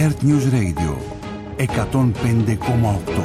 Earth News Radio 105,8.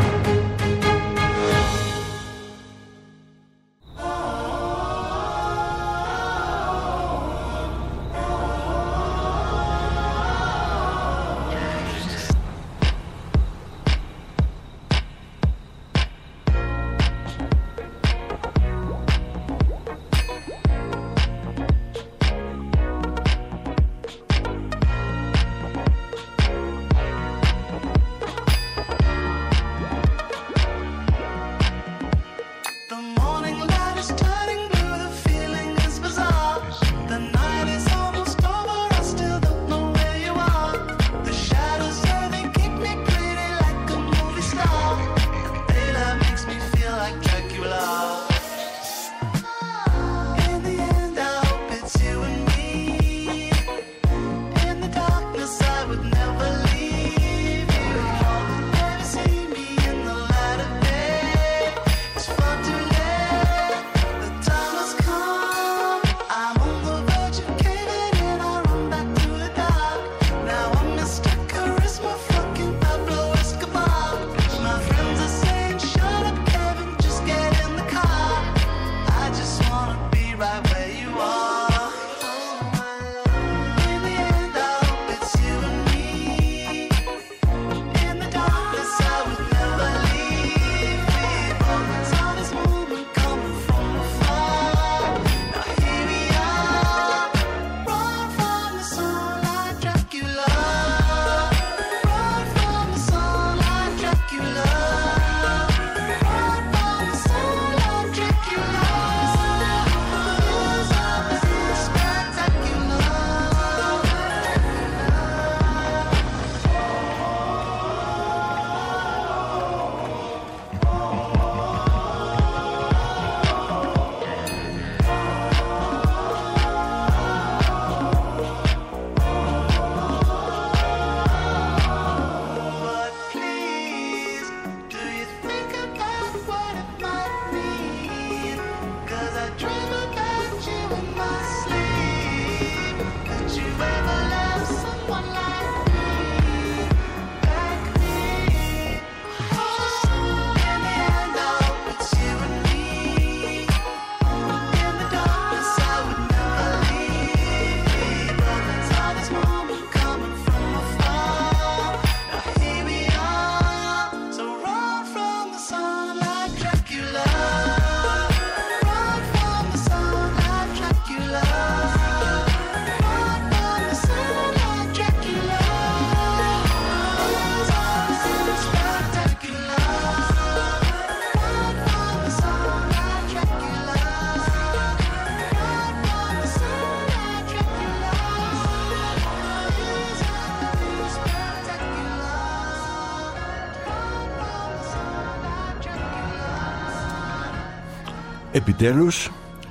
Επιτέλους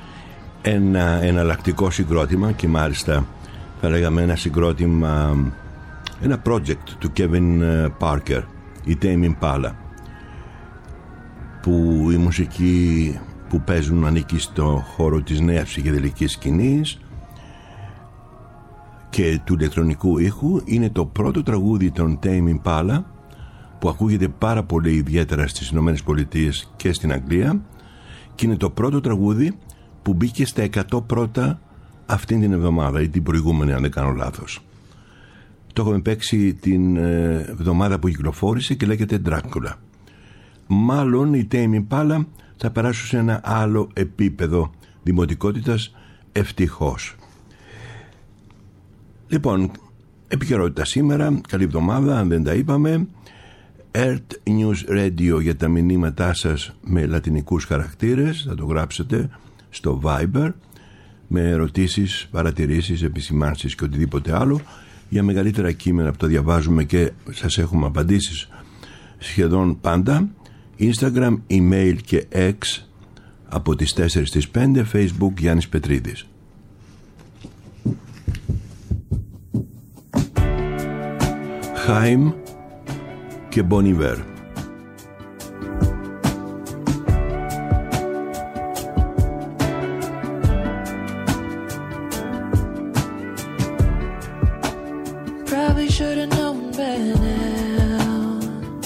ένα εναλλακτικό συγκρότημα, και μάλιστα θα λέγαμε ένα συγκρότημα, ένα project του Kevin Parker, η Tame Impala, που η μουσική που παίζουν ανήκει στο χώρο της νέας ψυχεδελικής σκηνής και του ηλεκτρονικού ήχου. Είναι το πρώτο τραγούδι των Tame Impala που ακούγεται πάρα πολύ, ιδιαίτερα στις Ηνωμένες Πολιτείες και στην Αγγλία, και είναι το πρώτο τραγούδι που μπήκε στα 100 πρώτα αυτήν την εβδομάδα ή την προηγούμενη, αν δεν κάνω λάθος. Το έχουμε παίξει την εβδομάδα που κυκλοφόρησε και λέγεται Dracula. Μάλλον οι Tame Impala θα περάσουν σε ένα άλλο επίπεδο δημοτικότητας, ευτυχώς. Λοιπόν, επικαιρότητα σήμερα, καλή εβδομάδα αν δεν τα είπαμε. Earth News Radio για τα μηνύματά σας με λατινικούς χαρακτήρες, θα το γράψετε στο Viber με ερωτήσεις, παρατηρήσεις, επισημάνσεις και οτιδήποτε άλλο. Για μεγαλύτερα κείμενα που τα διαβάζουμε και σας έχουμε απαντήσεις σχεδόν πάντα, Instagram, email και X από τις 4 στις 5, Facebook Γιάννης Πετρίδης. Haim και Bon Iver. Probably should've known ran out.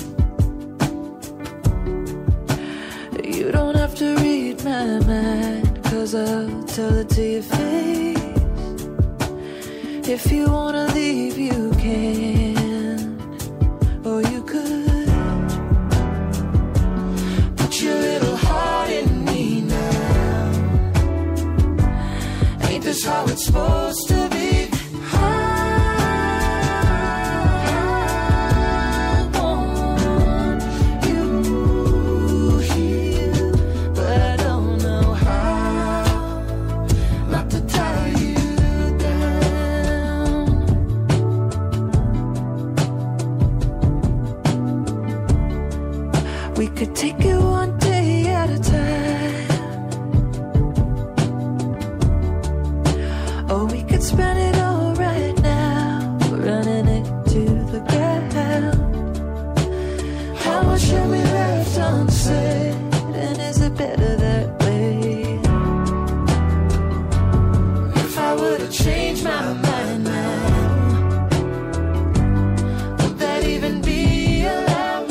You don't have to read my mind, 'cause I'll tell it to your face. If you wanna leave, you can, or you could. Put your little heart in me now. Ain't this how it's supposed to be? We could take it one day at a time, or we could spend it all right now, running it to the ground. How much have we left unsaid, and is it better that way? If I were to change my mind now, would that even be allowed?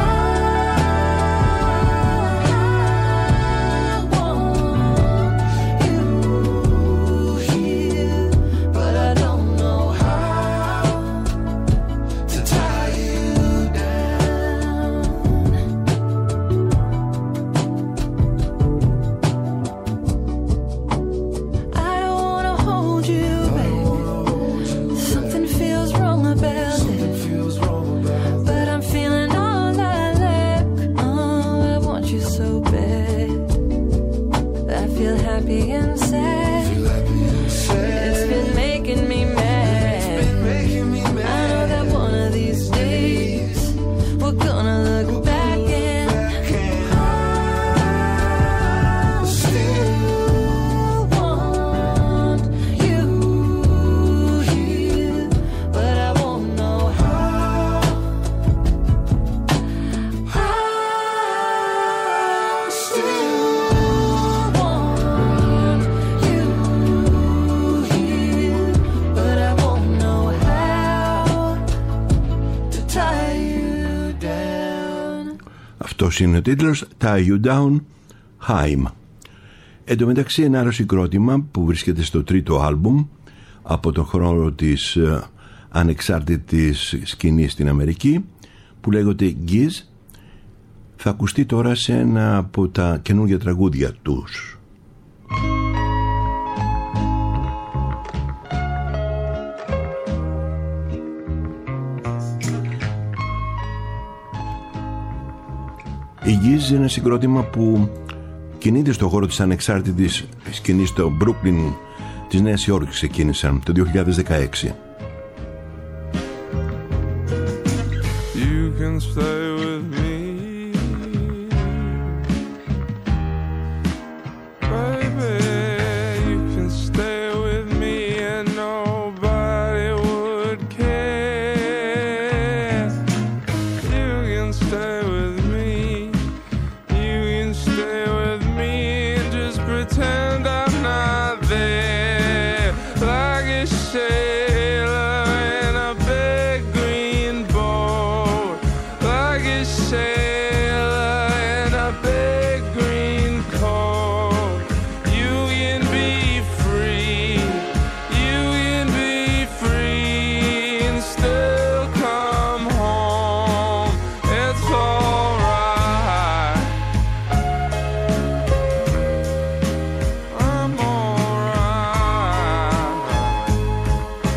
Αυτός είναι ο τίτλος, Tie You Down, Haim. Εν τω μεταξύ ένα άλλο συγκρότημα που βρίσκεται στο τρίτο άλμπουμ από τον χρόνο της ανεξάρτητης σκηνής στην Αμερική, που λέγεται Giz, θα ακουστεί τώρα σε ένα από τα καινούργια τραγούδια τους. Η Giz είναι ένα συγκρότημα που κινείται στον χώρο της ανεξάρτητης σκηνής στο Brooklyn της Νέας Υόρκης. Ξεκίνησαν το 2016. You can stay with me, baby. You can stay with me and nobody would care. You can stay with me. You can stay with me and just pretend I'm not there, like a sailor in a big green boat, like a sailor in a big green coat. You can be free, you can be free and still come home. It's alright, I'm alright.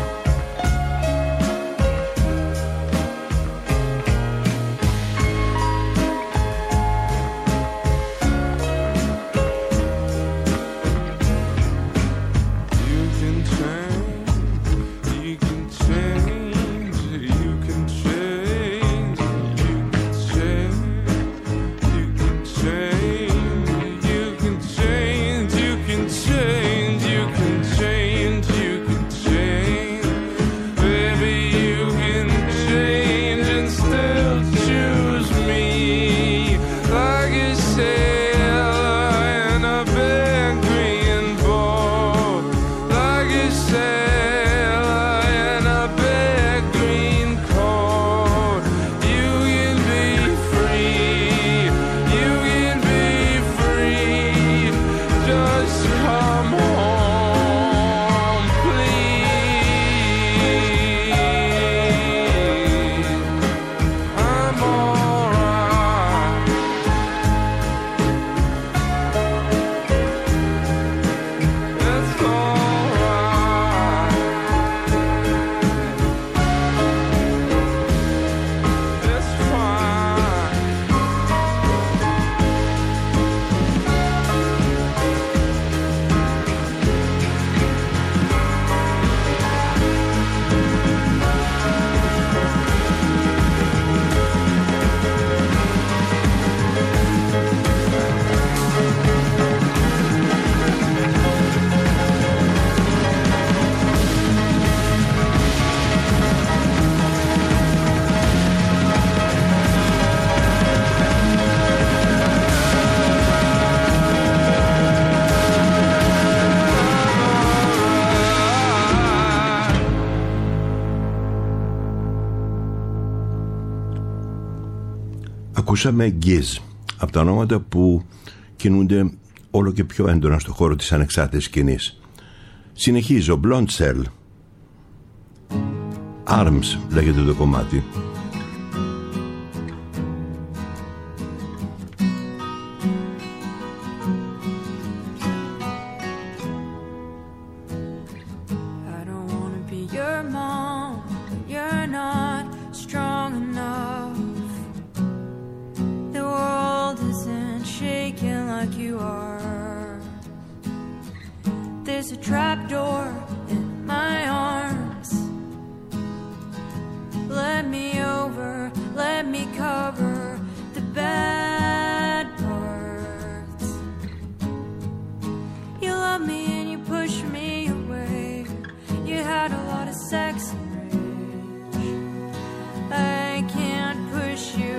Ακούσαμε Giz, από τα ονόματα που κινούνται όλο και πιο έντονα στο χώρο της ανεξάρτητης σκηνής. Συνεχίζω, Blonde Cell. Arms λέγεται το κομμάτι. There's a trapdoor in my arms. Let me over, let me cover the bad parts. You love me and you push me away. You had a lot of sex and rage. I can't push you.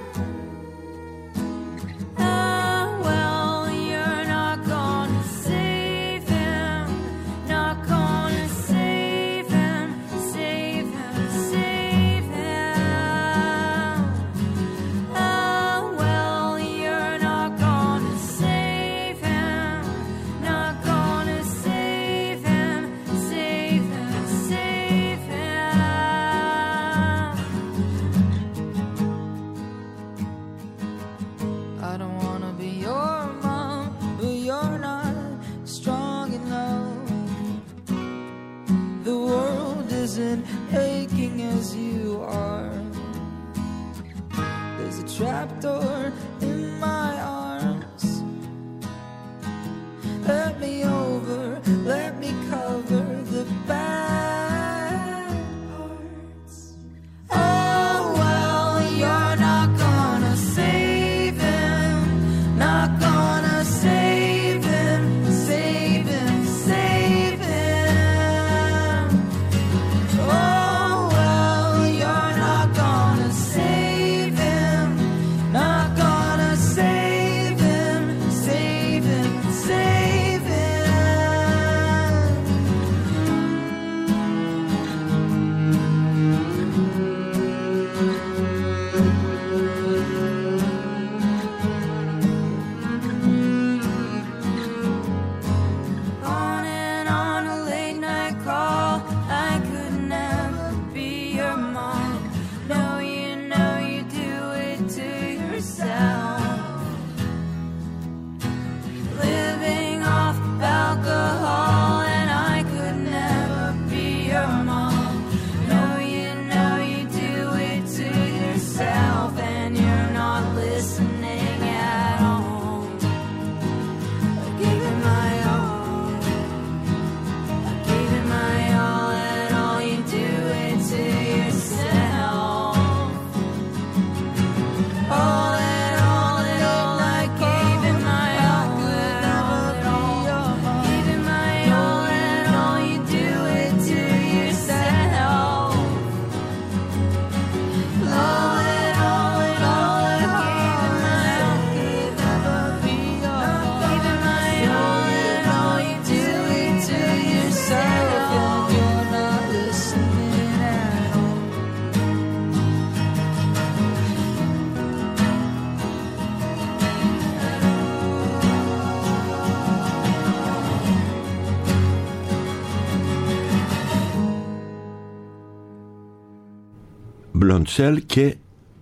Aching as you are. There's a trapdoor in my arms. Let me over, let me cover the bad parts. Oh well, you're not gonna save him, not gonna save him, save him, save him. Oh, Blonde Cell και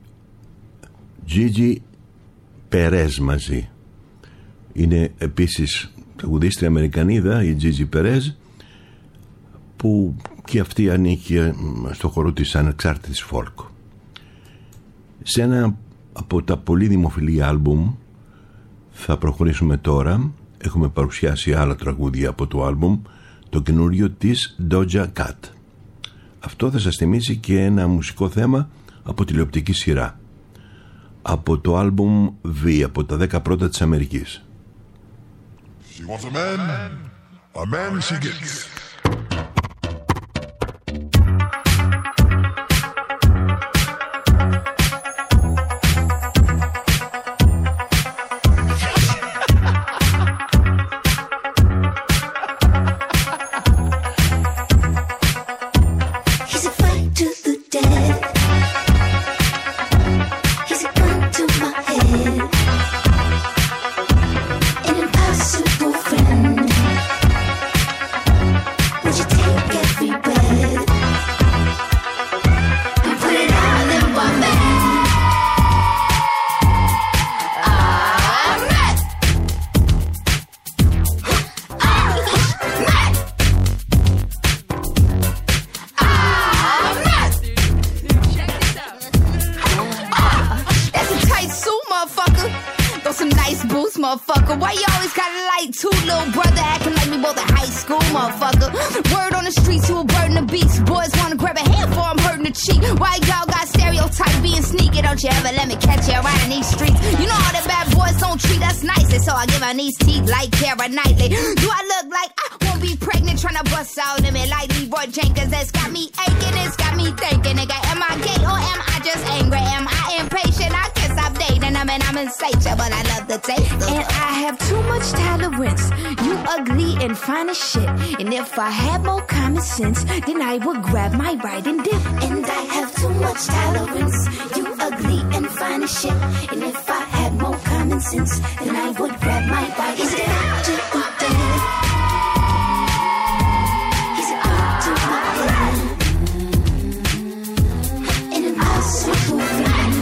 Gigi Perez μαζί. Είναι επίσης τραγουδίστρια Αμερικανίδα η Gigi Perez, που και αυτή ανήκει στο χώρο της ανεξάρτητης folk. Σε ένα από τα πολύ δημοφιλή άλμπουμ θα προχωρήσουμε τώρα. Έχουμε παρουσιάσει άλλα τραγούδια από το άλμπουμ, το καινούριο της Doja Cat. Αυτό θα σας θυμίσει και ένα μουσικό θέμα από τηλεοπτική σειρά, από το άλμπουμ V, από τα 10 πρώτα της Αμερικής. She wants a man she gets. He's a fight to the death. He's a gun to my bed and put it all in one bag. Motherfucker, why you always gotta like two little brother acting like we both in high school, motherfucker? Word on the streets, you a burden of beats. Boys wanna grab a handful, I'm hurting the cheek. Why y'all got stereotype being sneaky? Don't you ever let me catch you around in these streets? You know all the bad boys don't treat us nicely, so I give my these teeth like Keira Knightley. Do I look like I won't be pregnant trying to bust out in me like Leroy Jenkins? That's got me aching, it's got me thinking, nigga, am I gay or am I just angry? Am I impatient? I guess I'm dating, I mean I'm insatiable, but I love the taste. And I have too much tolerance. You ugly and fine as shit. And if I had more common sense, then I would grab my right and dip. And I have too much tolerance. You ugly and fine as shit. And if I had more common sense, then I would grab my right and dip. He's up to my head. In an awesome friend.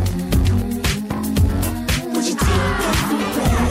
Would you take everywhere?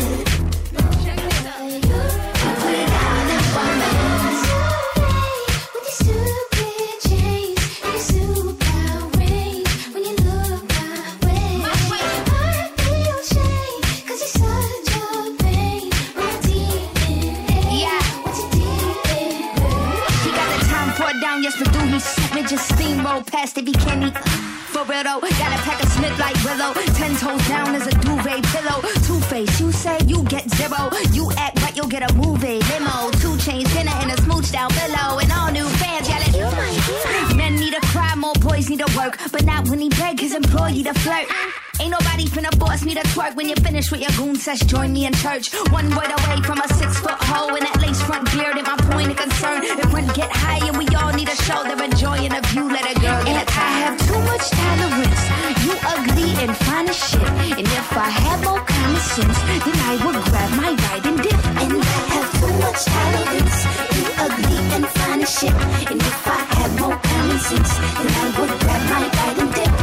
Just steamroll past if he can't eat. For real though, gotta pack a Smith like Willow. 10 toes down as a duvet pillow. Two-Face, you say you get zero. You act right, you'll get a movie limo. 2 Chainz dinner and a smooch down below. And all new fans yelling, you my hero. Men need to cry, more boys need to work. But not when he beg his employee to flirt. Ain't nobody finna force me to twerk. When you're finished with your goon sesh, join me in church. 1 word away from a 6-foot hole. And that lace front beard ain't my point of concern. If we get high and we all need a show, they're enjoying a view, let a girl get and I have too much tolerance. You ugly and fine as shit. And if I had more common sense, then I would grab my right and dip. And I have too much tolerance. You ugly and fine as shit. And if I had more common sense, then I would grab my right and dip.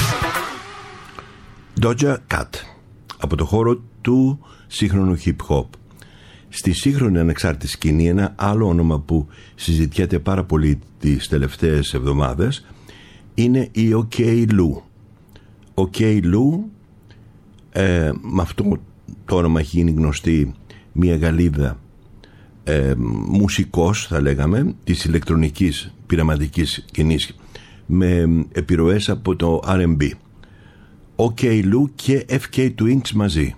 Doja Cat, από το χώρο του σύγχρονου hip hop. Στη σύγχρονη ανεξάρτητη σκηνή, ένα άλλο όνομα που συζητιέται πάρα πολύ τις τελευταίες εβδομάδες είναι η OK Lou. OK Lou, με αυτό το όνομα έχει γίνει γνωστή μια Γαλλίδα μουσικός, θα λέγαμε, της ηλεκτρονικής πειραματικής σκηνής με επιρροές από το R&B. OK Lou και FK Twins μαζί.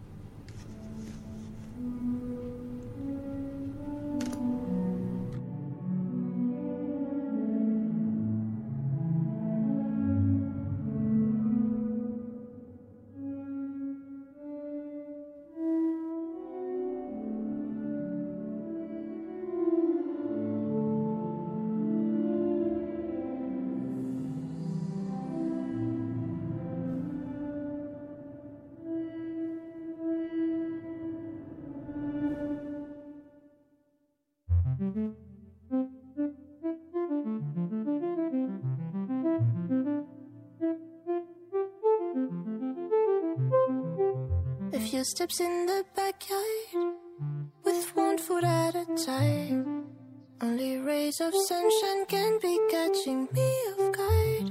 A few steps in the backyard, with 1 foot at a time. Only rays of sunshine can be catching me off guard.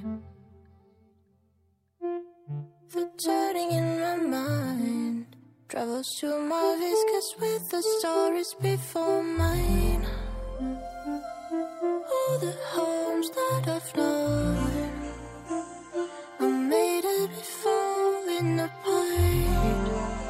The turning in my mind travels to my viscous with the stories before mine. All the homes that I've known are made of me falling apart.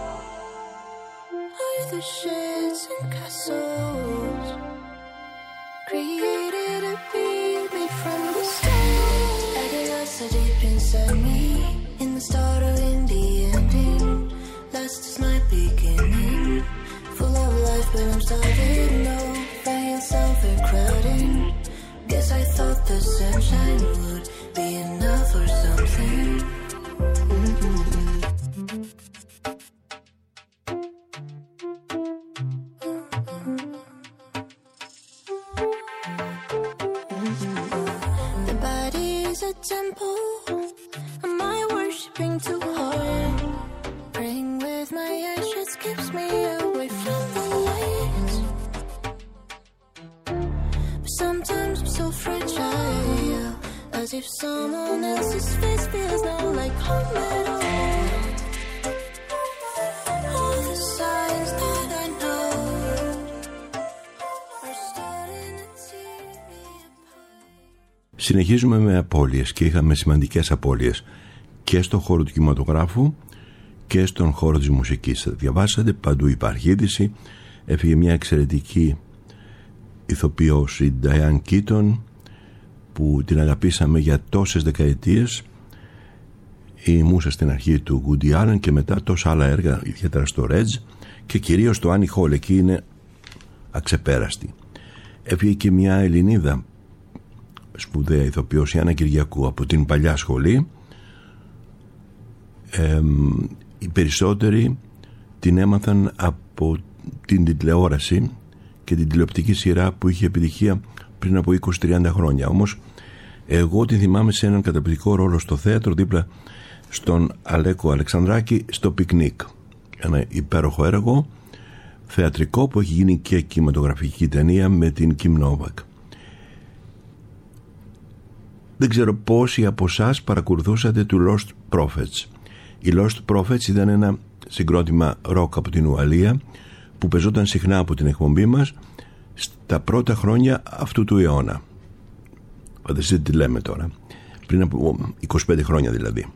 Are the sheds and castles created to be made from the stars? I get lost so deep inside me, in the start or in the ending. Last is my beginning, full of life but I'm starving. No, find something crowding. Guess I thought the sunshine would be enough or something. is a temple. Am I worshipping too hard? Praying with my eyes just keeps me away from the light. But sometimes I'm so fragile, as if someone else's face feels not like home at all. All the signs that I know are starting to tear me apart. Συνεχίζουμε με απώλειες και είχαμε σημαντικές απώλειες και στον χώρο του κινηματογράφου και στον χώρο της μουσικής. Διαβάσατε, παντού υπάρχει είδηση. Έφυγε μια εξαιρετική ηθοποιός, η Diane Keaton, που την αγαπήσαμε για τόσες δεκαετίες. Η μούσα στην αρχή του Woody Allen και μετά τόσα άλλα έργα, ιδιαίτερα στο Reds και κυρίως το Annie Hall, εκεί είναι αξεπέραστη. Έφυγε και μια Ελληνίδα σπουδαία ηθοποιός, η Άννα Κυριακού, από την παλιά σχολή. Οι περισσότεροι την έμαθαν από την τηλεόραση και την τηλεοπτική σειρά που είχε επιτυχία πριν από 20-30 χρόνια. Όμως εγώ την θυμάμαι σε έναν καταπληκτικό ρόλο στο θέατρο δίπλα στον Αλέκο Αλεξανδράκη στο Πικνίκ. Ένα υπέροχο έργο θεατρικό που έχει γίνει και κινηματογραφική ταινία με την Kim Novak. Δεν ξέρω πόσοι από εσάς παρακολουθούσατε του Lost Prophets. Οι Lost Prophets ήταν ένα συγκρότημα ροκ από την Ουαλία που πεζόταν συχνά από την εκπομπή μας στα πρώτα χρόνια αυτού του αιώνα. Φανταστείτε τι λέμε τώρα, πριν από 25 χρόνια δηλαδή.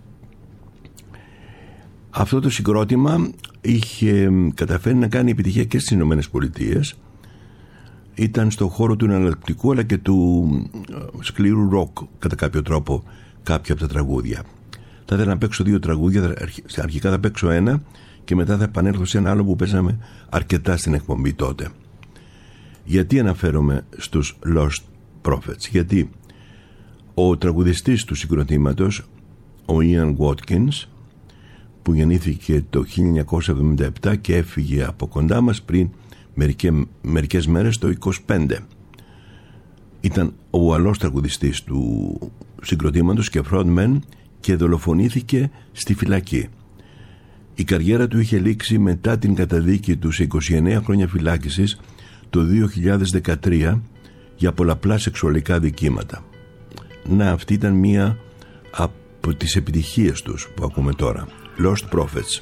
Αυτό το συγκρότημα είχε καταφέρει να κάνει επιτυχία και στις Ηνωμένες Πολιτείες. Ήταν στον χώρο του εναλλακτικού αλλά και του σκληρού ροκ κατά κάποιο τρόπο κάποια από τα τραγούδια. Θα ήθελα να παίξω 2 τραγούδια. Αρχικά θα παίξω ένα και μετά θα επανέλθω σε ένα άλλο που παίζαμε αρκετά στην εκπομπή τότε. Γιατί αναφέρομαι στους Lost Prophets? Γιατί ο τραγουδιστής του συγκροτήματος, ο Ian Watkins, που γεννήθηκε το 1977 και έφυγε από κοντά μας πριν μερικές μέρες το 25, ήταν ο Ουαλός τραγουδιστής του συγκροτήματος και frontman και δολοφονήθηκε στη φυλακή. Η καριέρα του είχε λήξει μετά την καταδίκη του σε 29 χρόνια φυλάκισης το 2013 για πολλαπλά σεξουαλικά δικήματα. Να, αυτή ήταν μία από τις επιτυχίες τους που ακούμε τώρα. Lost Prophets.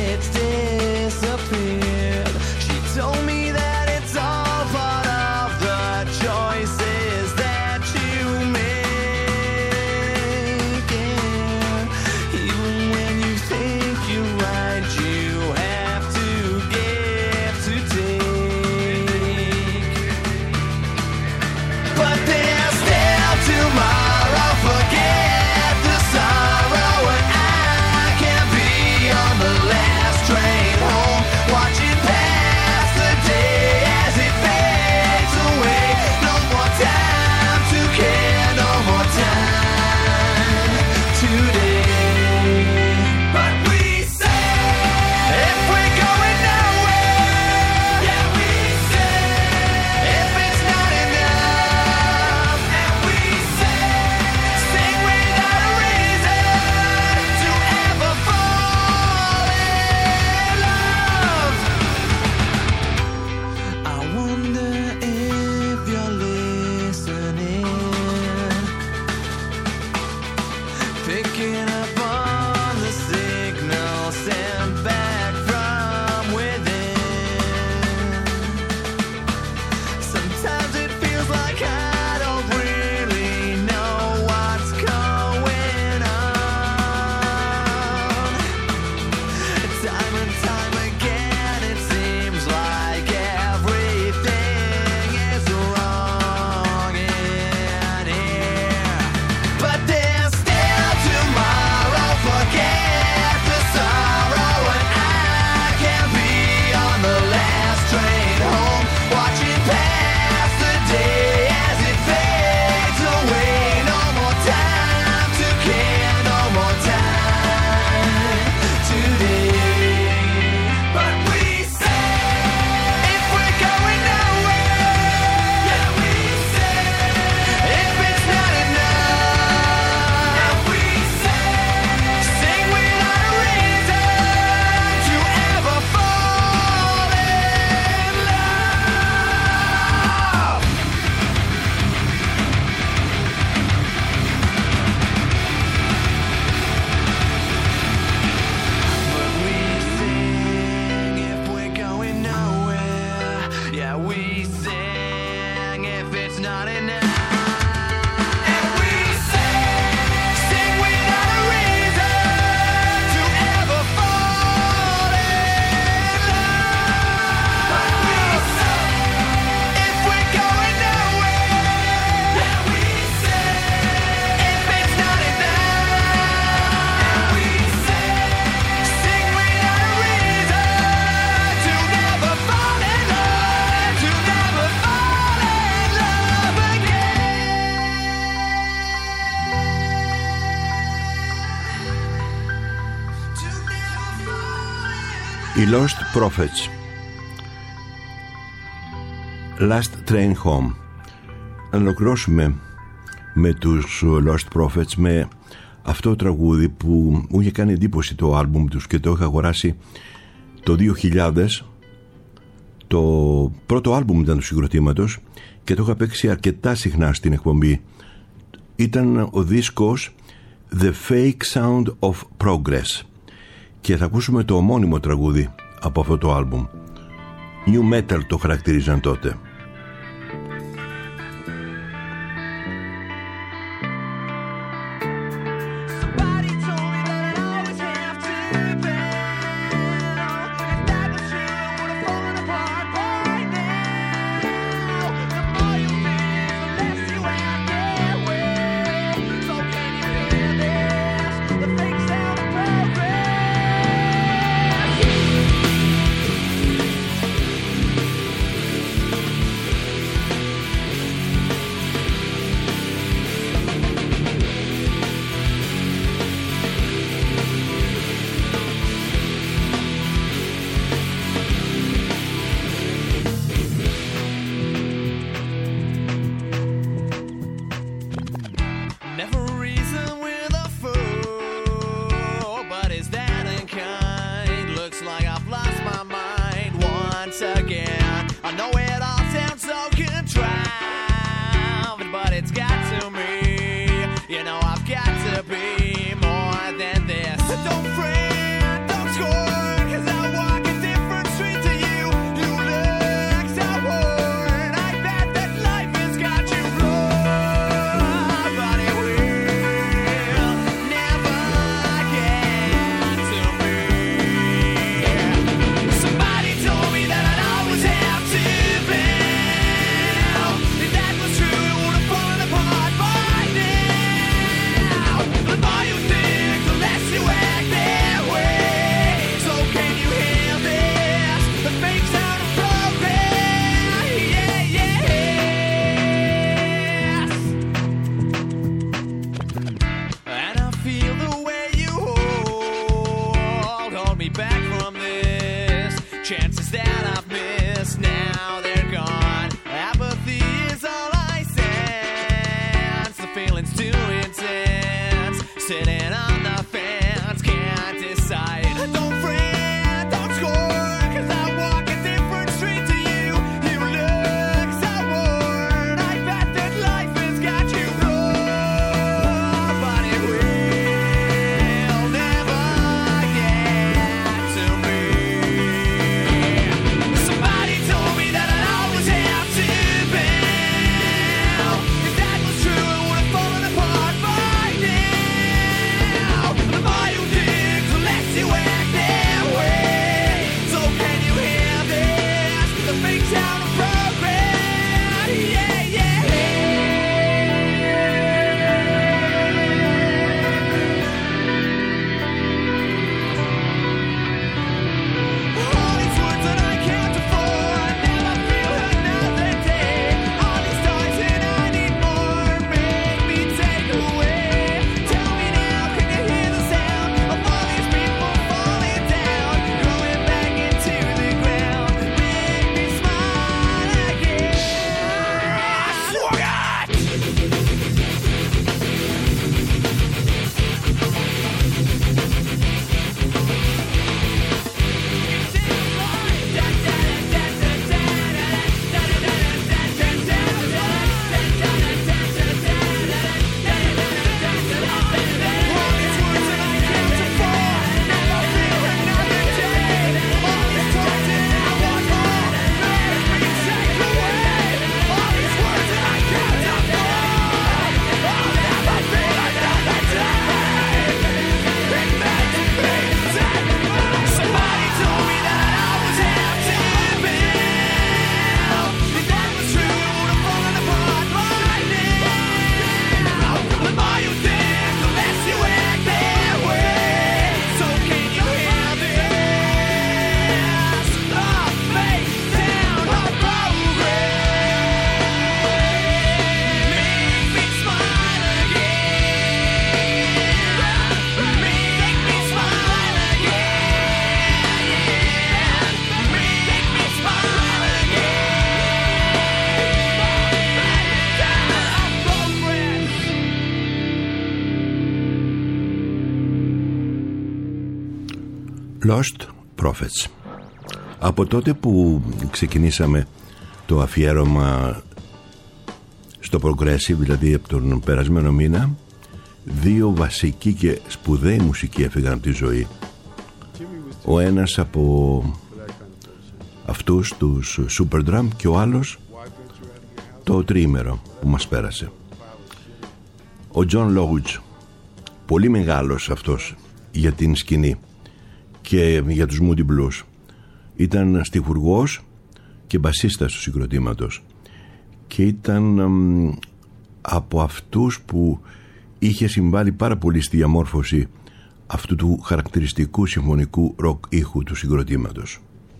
She told me that it's all part of the Οι Lost Prophets, Last Train Home. Να ολοκληρώσουμε με τους Lost Prophets με αυτό το τραγούδι που μου είχε κάνει εντύπωση το άλμπουμ τους και το είχα αγοράσει το 2000. Το πρώτο άλμπουμ ήταν του συγκροτήματος και το είχα παίξει αρκετά συχνά στην εκπομπή. Ήταν ο δίσκος The Fake Sound of Progress και θα ακούσουμε το ομώνυμο τραγούδι από αυτό το άλμπουμ. New Metal το χαρακτηρίζαν τότε. Progress. Lost Prophets. Από τότε που ξεκινήσαμε το αφιέρωμα στο Progressive, δηλαδή από τον περασμένο μήνα, δύο βασικοί και σπουδαίοι μουσικοί έφυγαν από τη ζωή. Ο ένας από αυτούς τους Superdrum και ο άλλος το τριήμερο που μας πέρασε. Ο John Lodge, πολύ μεγάλος αυτός για την σκηνή και για τους Moody Blues, ήταν στιχουργός και μπασίστας του συγκροτήματος και ήταν από αυτούς που είχε συμβάλει πάρα πολύ στη διαμόρφωση αυτού του χαρακτηριστικού συμφωνικού ροκ ήχου του συγκροτήματος.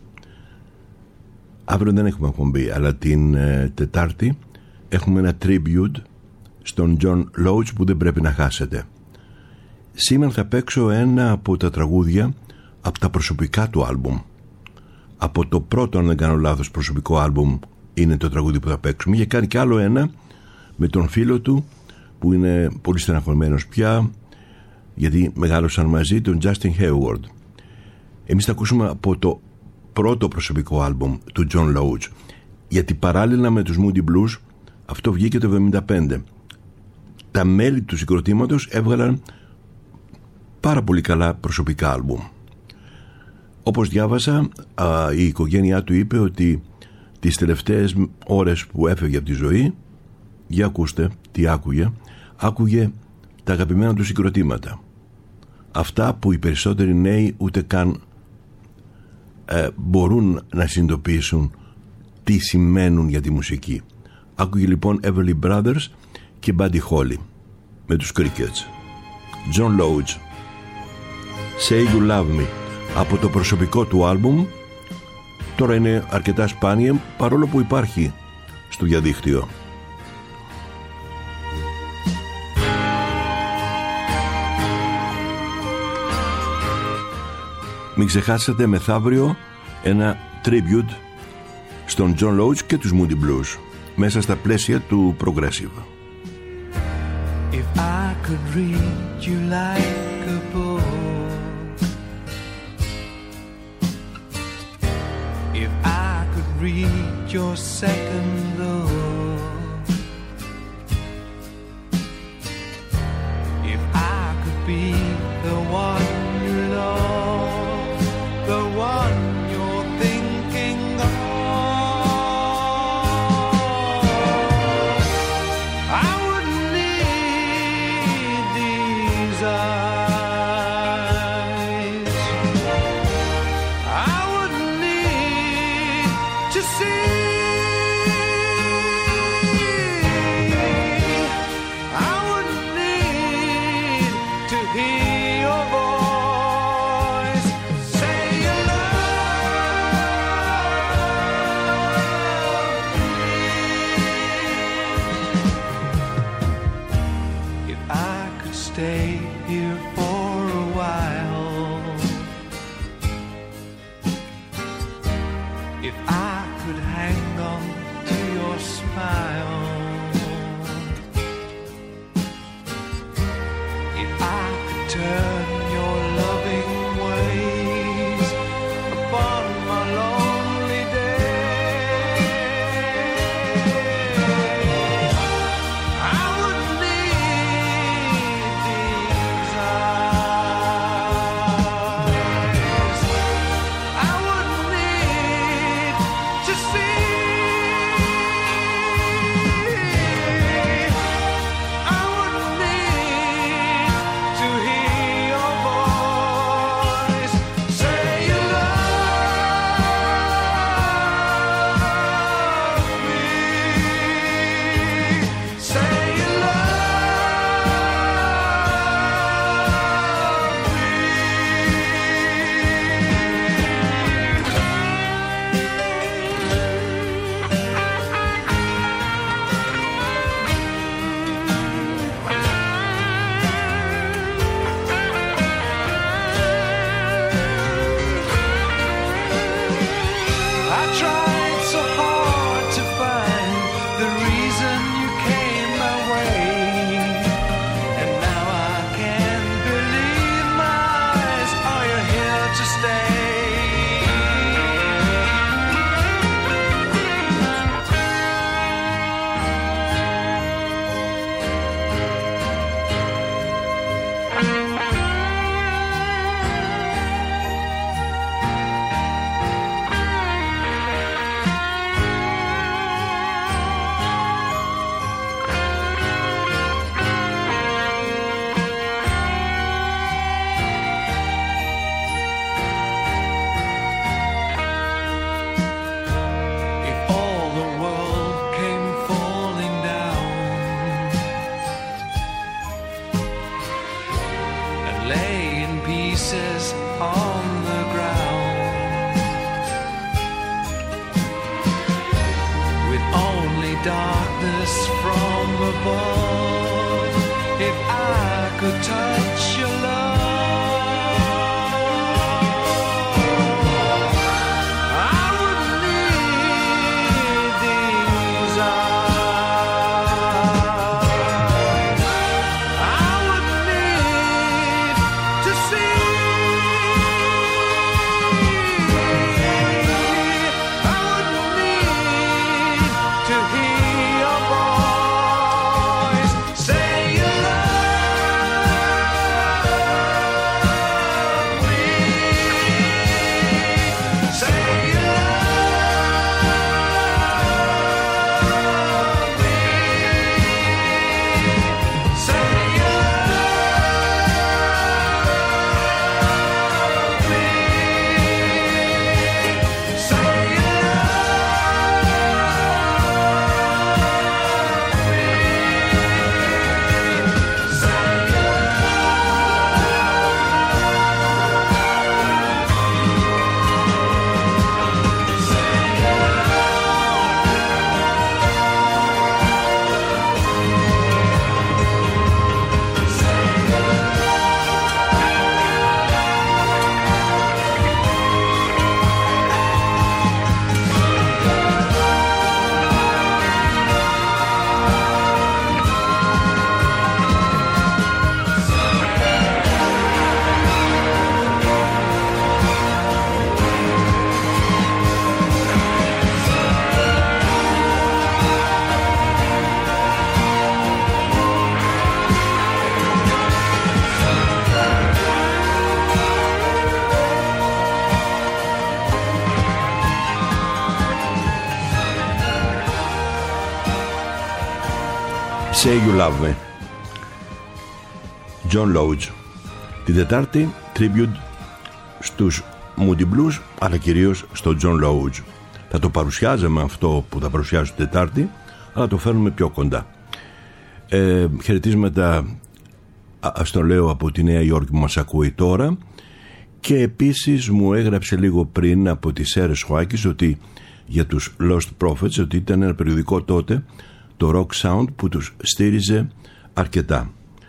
Αύριο δεν έχουμε εκπομπή, αλλά την Τετάρτη έχουμε ένα tribute στον John Lodge που δεν πρέπει να χάσετε. Σήμερα θα παίξω ένα από τα τραγούδια από τα προσωπικά του άλμπουμ. Από το πρώτο, αν δεν κάνω λάθος, προσωπικό άλμπουμ είναι το τραγούδι που θα παίξουμε. Είχε κάνει κι άλλο ένα με τον φίλο του που είναι πολύ στεναχωρημένος πια, γιατί μεγάλωσαν μαζί, τον Justin Hayward. Εμείς θα ακούσουμε από το πρώτο προσωπικό άλμπουμ του John Lodge, γιατί παράλληλα με τους Moody Blues αυτό βγήκε το 1975. Τα μέλη του συγκροτήματος έβγαλαν πάρα πολύ καλά προσωπικά άλμπουμ. Όπως διάβασα, η οικογένειά του είπε ότι τις τελευταίες ώρες που έφευγε από τη ζωή, για ακούστε τι άκουγε τα αγαπημένα του συγκροτήματα, αυτά που οι περισσότεροι νέοι ούτε καν μπορούν να συνειδητοποιήσουν τι σημαίνουν για τη μουσική. Άκουγε λοιπόν Everly Brothers και Buddy Holly με τους Crickets. John Lodge, Say You Love Me, από το προσωπικό του άλμπουμ. Τώρα είναι αρκετά σπάνια, παρόλο που υπάρχει στο διαδίκτυο. Μην ξεχάσετε μεθαύριο ένα tribute στον John Lodge και τους Moody Blues μέσα στα πλαίσια του Progressive. If I could read you like a book, if I could read your second look, if I could be the one you love, the one you're thinking of, I wouldn't need these eyes, I wouldn't need to see kiss from above. If I could touch your love, I wouldn't need these eyes. I wouldn't need to see. I wouldn't need to hear your voice say you love me. Say you love me. Say you love me. Say you Say You Love Me, John Lodge. Την Τετάρτη tribute στους Moody Blues, αλλά κυρίως στο John Lodge. Θα το παρουσιάζαμε αυτό που θα παρουσιάζω την Τετάρτη, αλλά το φέρνουμε πιο κοντά. Χαιρετίσματα, ας το λέω, από τη Νέα Υόρκη που μας ακούει τώρα, και επίσης μου έγραψε λίγο πριν από τη Σέρες Χουάκης ότι για τους Lost Prophets, ότι ήταν ένα περιοδικό τότε, το Rock Sound, που τους στήριζε αρκετά.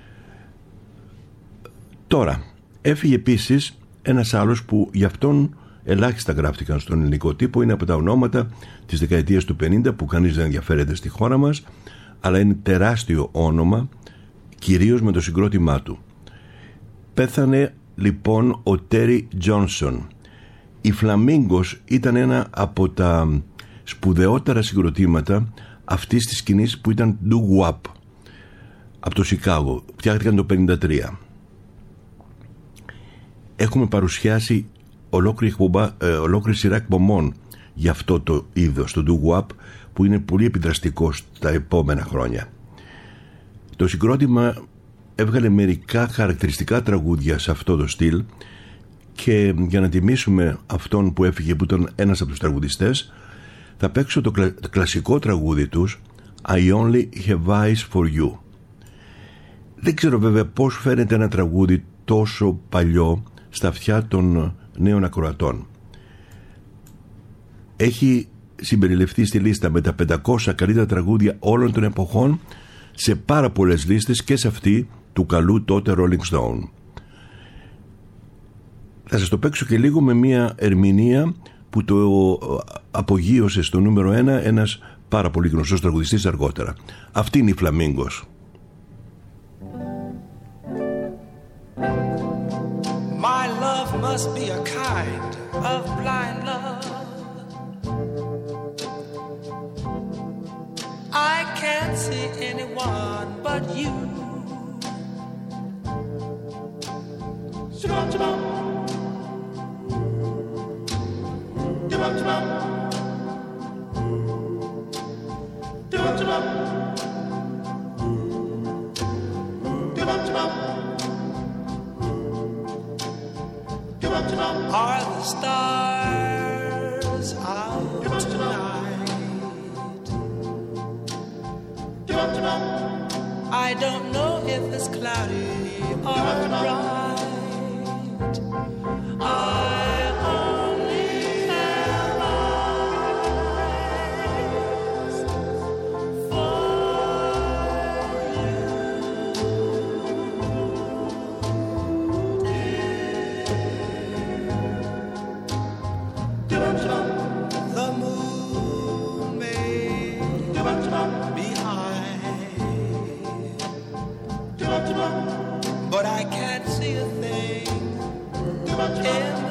Τώρα έφυγε επίσης ένας άλλος που γι' αυτόν ελάχιστα γράφτηκαν στον ελληνικό τύπο. Είναι από τα ονόματα της δεκαετίας του 50 που κανείς δεν ενδιαφέρεται στη χώρα μας, αλλά είναι τεράστιο όνομα, κυρίως με το συγκρότημά του. Πέθανε λοιπόν ο Τέρι Τζόνσον. Η Φλαμίγκος ήταν ένα από τα σπουδαιότερα συγκροτήματα αυτής της σκηνής που ήταν doo-wop από το Σικάγο. Φτιάχτηκαν το 1953. Έχουμε παρουσιάσει ολόκληρη σειρά εκπομπών για αυτό το είδος, το doo-wop, που είναι πολύ επιδραστικό στα επόμενα χρόνια. Το συγκρότημα έβγαλε μερικά χαρακτηριστικά τραγούδια σε αυτό το στυλ, και για να τιμήσουμε αυτόν που έφυγε, που ήταν ένας από τους τραγουδιστές, θα παίξω το κλασικό τραγούδι τους, I Only Have Eyes For You. Δεν ξέρω βέβαια πώς φαίνεται ένα τραγούδι τόσο παλιό στα αυτιά των νέων ακροατών. Έχει συμπεριληφθεί στη λίστα με τα 500 καλύτερα τραγούδια όλων των εποχών, σε πάρα πολλές λίστες, και σε αυτή του καλού τότε Rolling Stone. Θα σας το παίξω και λίγο με μια ερμηνεία που το απογείωσε στο νούμερο 1 ένας πάρα πολύ γνωστός τραγουδιστής αργότερα. Αυτή είναι η Φλαμίγκος. My love must be a kind of blind love. I can't see anyone but you. Are the stars out tonight? I don't know if it's cloudy or bright. I only have eyes for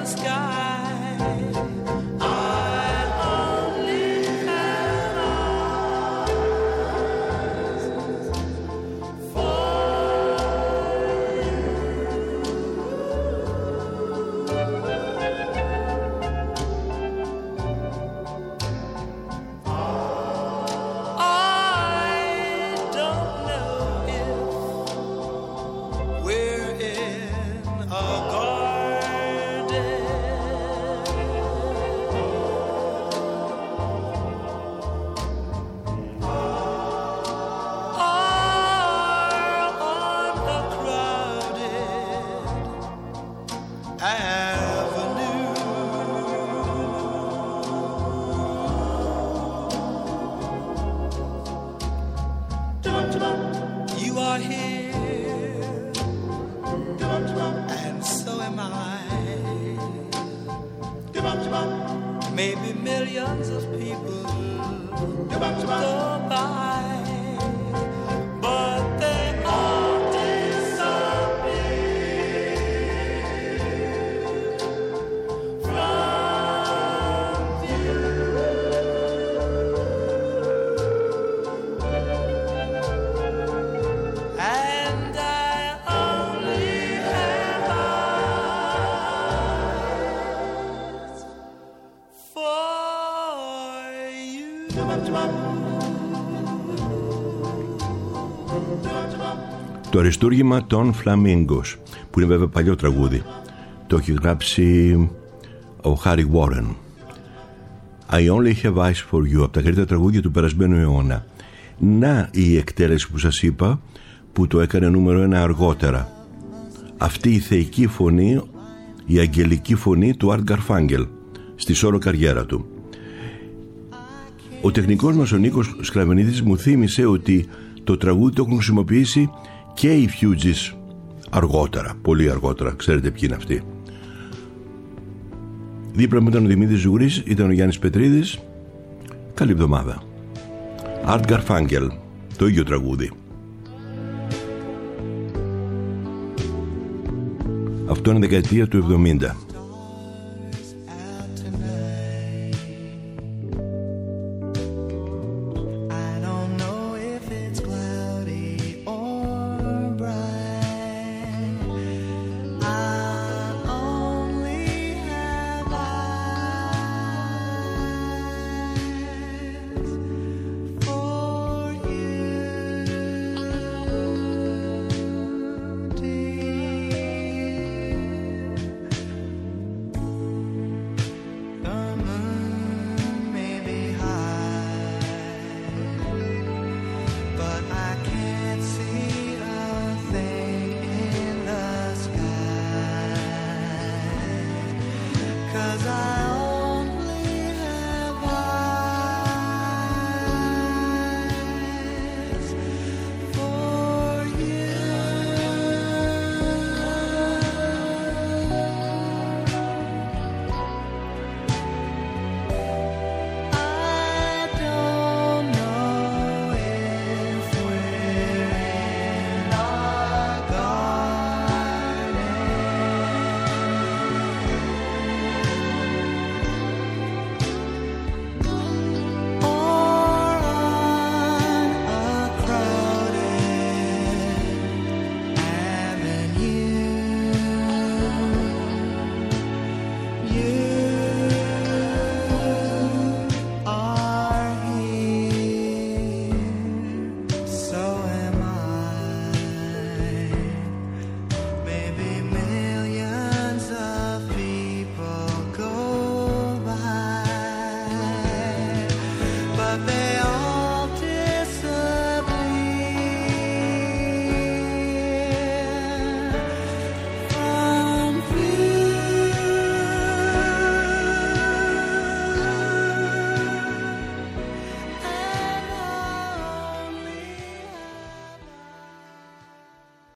the sky. I only have eyes for you are here, and so am I. Maybe millions of people go by, but they all disappear from view. And I only have eyes for you. Το αριστούργημα των Flamingos, που είναι βέβαια παλιό τραγούδι, το έχει γράψει ο Harry Warren. I only have eyes for you, από τα καλύτερα τραγούδια του περασμένου αιώνα. Να η εκτέλεση που σας είπα, που το έκανε νούμερο 1 αργότερα. Αυτή η θεϊκή φωνή, η αγγελική φωνή του Art Garfunkel στη σόλο καριέρα του. Ο τεχνικός μας ο Νίκος Σκλαβενίδης μου θύμισε ότι το τραγούδι το έχουν χρησιμοποιήσει και οι Fugees αργότερα, πολύ αργότερα. Ξέρετε ποιοι είναι αυτοί. Δίπλα μου ήταν ο Δημήτρης Ζουγρής, ήταν ο Γιάννης Πετρίδης. Καλή εβδομάδα. Art Garfunkel, το ίδιο τραγούδι. Αυτό είναι δεκαετία του 70. I